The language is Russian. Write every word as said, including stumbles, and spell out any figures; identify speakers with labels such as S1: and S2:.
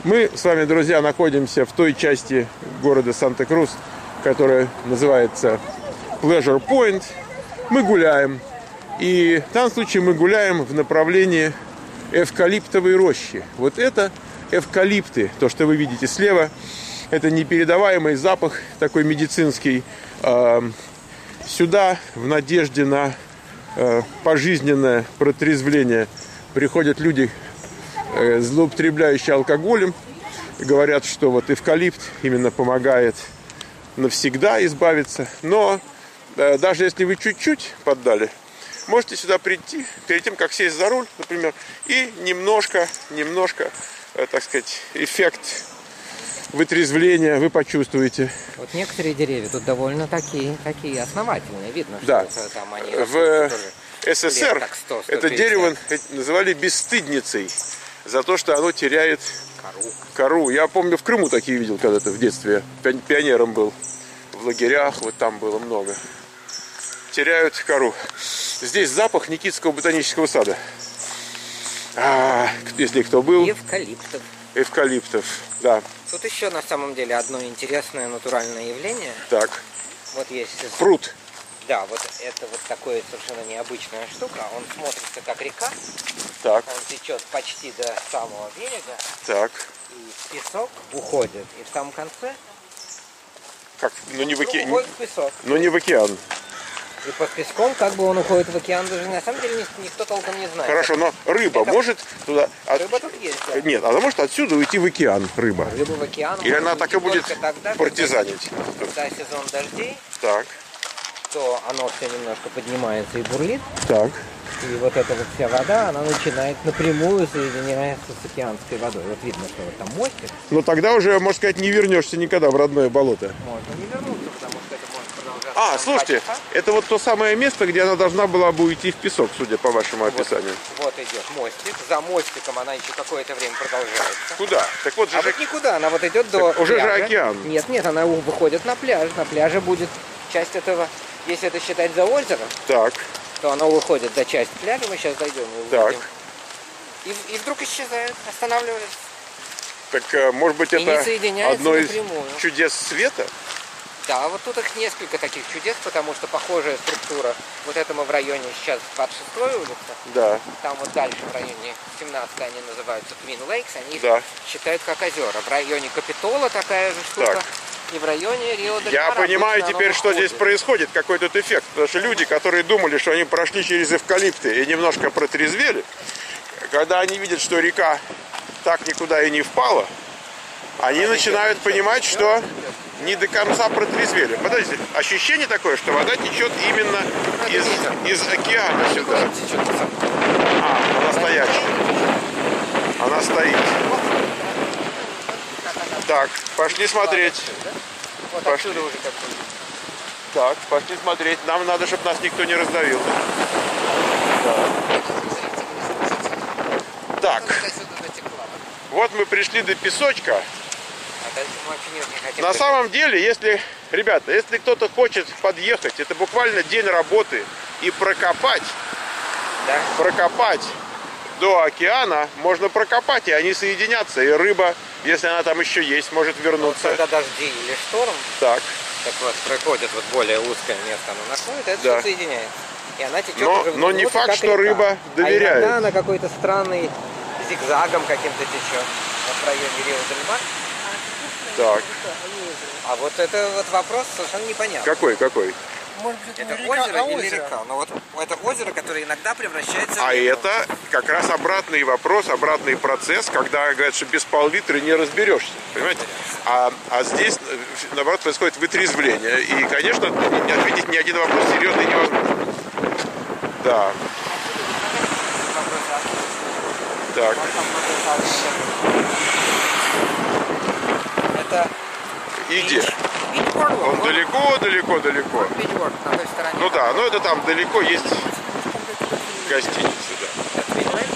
S1: Мы с вами, друзья, находимся в той части города Санта-Крус, которая называется Pleasure Point. Мы гуляем. И в данном случае мы гуляем в направлении эвкалиптовой рощи. Вот это эвкалипты, то, что вы видите слева, это непередаваемый запах, такой медицинский. Сюда в надежде на пожизненное протрезвление приходят люди, злоупотребляющие алкоголем. Говорят, что вот эвкалипт именно помогает навсегда избавиться. Но даже если вы чуть-чуть поддали, можете сюда прийти, перед тем, как сесть за руль, например, и немножко, немножко, так сказать, эффект вытрезвления вы почувствуете.
S2: Вот некоторые деревья тут довольно такие, такие основательные. Видно, что
S1: да.
S2: это, там они
S1: в СССР
S2: сто, сто
S1: это дерево называли бесстыдницей за то, что оно теряет
S2: кору.
S1: кору. Я помню, в Крыму такие видел когда-то в детстве. Пионером был. В лагерях, вот там было много. Теряют кору. Здесь запах Никитского ботанического сада. А, если кто был.
S2: Эвкалиптов.
S1: Эвкалиптов, да.
S2: Тут еще на самом деле одно интересное натуральное явление.
S1: Так.
S2: Вот есть
S1: пруд.
S2: Да, вот это вот такое совершенно необычная штука. Он смотрится как река.
S1: Так.
S2: Он течет почти до самого берега.
S1: Так.
S2: И песок уходит. И в самом конце.
S1: Как? Ну не в океан.
S2: Уходит песок.
S1: Но не в океан.
S2: И под песком, как бы он уходит в океан, даже на самом деле никто толком не знает.
S1: Хорошо, но рыба это... может туда... От...
S2: Рыба тут есть, да.
S1: Нет, она может отсюда уйти в океан, рыба.
S2: Рыба в океан.
S1: Или она так и будет
S2: тогда,
S1: партизанить.
S2: Когда сезон дождей,
S1: так.
S2: то оно все немножко поднимается и бурлит.
S1: Так.
S2: И вот эта вот вся вода, она начинает напрямую соединяться с океанской водой. Вот видно, что вот там мостик.
S1: Но тогда уже, можно сказать, не вернешься никогда в родное болото.
S2: Можно не вернуться, потому что это может продолжаться.
S1: А, слушайте, это вот то самое место, где она должна была бы уйти в песок, судя по вашему описанию.
S2: Вот, вот идет мостик. За мостиком она еще какое-то время продолжается.
S1: Куда? Так вот же
S2: а
S1: же...
S2: вот никуда, она вот идет до
S1: так уже
S2: пляжа.
S1: же океан.
S2: Нет, нет, она выходит на пляж. На пляже будет часть этого, если это считать за озером.
S1: Так.
S2: То оно выходит до части пляжа, мы сейчас дойдем и
S1: так.
S2: И, и вдруг исчезает, останавливается.
S1: Так, может быть,
S2: и
S1: это одно из
S2: напрямую.
S1: чудес света?
S2: Да, вот тут их несколько таких чудес, потому что похожая структура. Вот это мы в районе сейчас двадцать шестая улица.
S1: Да.
S2: Там вот дальше в районе семнадцатой они называются Twin Lakes, они
S1: да.
S2: их считают как озера. В районе Капитола такая же штука. Так. И в районе Рио-де-Жанейро.
S1: Я понимаю теперь, что здесь происходит, какой тут эффект. Потому что люди, которые думали, что они прошли через эвкалипты и немножко протрезвели, когда они видят, что река так никуда и не впала, они начинают понимать, что не до конца протрезвели. Подождите, ощущение такое, что вода течет именно из, из океана сюда. А, она стоячая. Она стоит. Так, пошли смотреть.
S2: Вот
S1: пошли.
S2: Отсюда уже как
S1: так, пошли смотреть. Нам надо, чтобы нас никто не раздавил. Так. Так. Вот мы пришли до песочка. На самом деле, если, ребята, если кто-то хочет подъехать, это буквально день работы и прокопать,
S2: да?
S1: прокопать до океана, можно прокопать, и они соединятся, и рыба, если она там еще есть, может вернуться.
S2: Вот когда дожди или шторм,
S1: так.
S2: так вот проходит вот более узкое место, она находит, это
S1: да.
S2: все соединяется. И она течет
S1: но,
S2: уже в
S1: но не факт, что
S2: река.
S1: рыба доверяет.
S2: А иногда она какой-то странный зигзагом каким-то течет вот в районе Рио-де-Жанейро.
S1: Так.
S2: А вот это вот вопрос совершенно непонятный.
S1: Какой, какой?
S2: Может быть, это, это река, озеро а или озеро? Река? Но вот это озеро, которое иногда превращается
S1: а
S2: в реку.
S1: А это как раз обратный вопрос, обратный процесс, когда говорят, что без пол-литра не разберешься. Понимаете? А, а здесь, наоборот, происходит вытрезвление. И, конечно, ответить ни один вопрос серьезный невозможно. Да. Так.
S2: Это
S1: иди.
S2: Бичворд,
S1: он далеко, далеко, далеко.
S2: Бичворд, на той стороне.
S1: Ну да, но это там далеко есть гостиницы, да.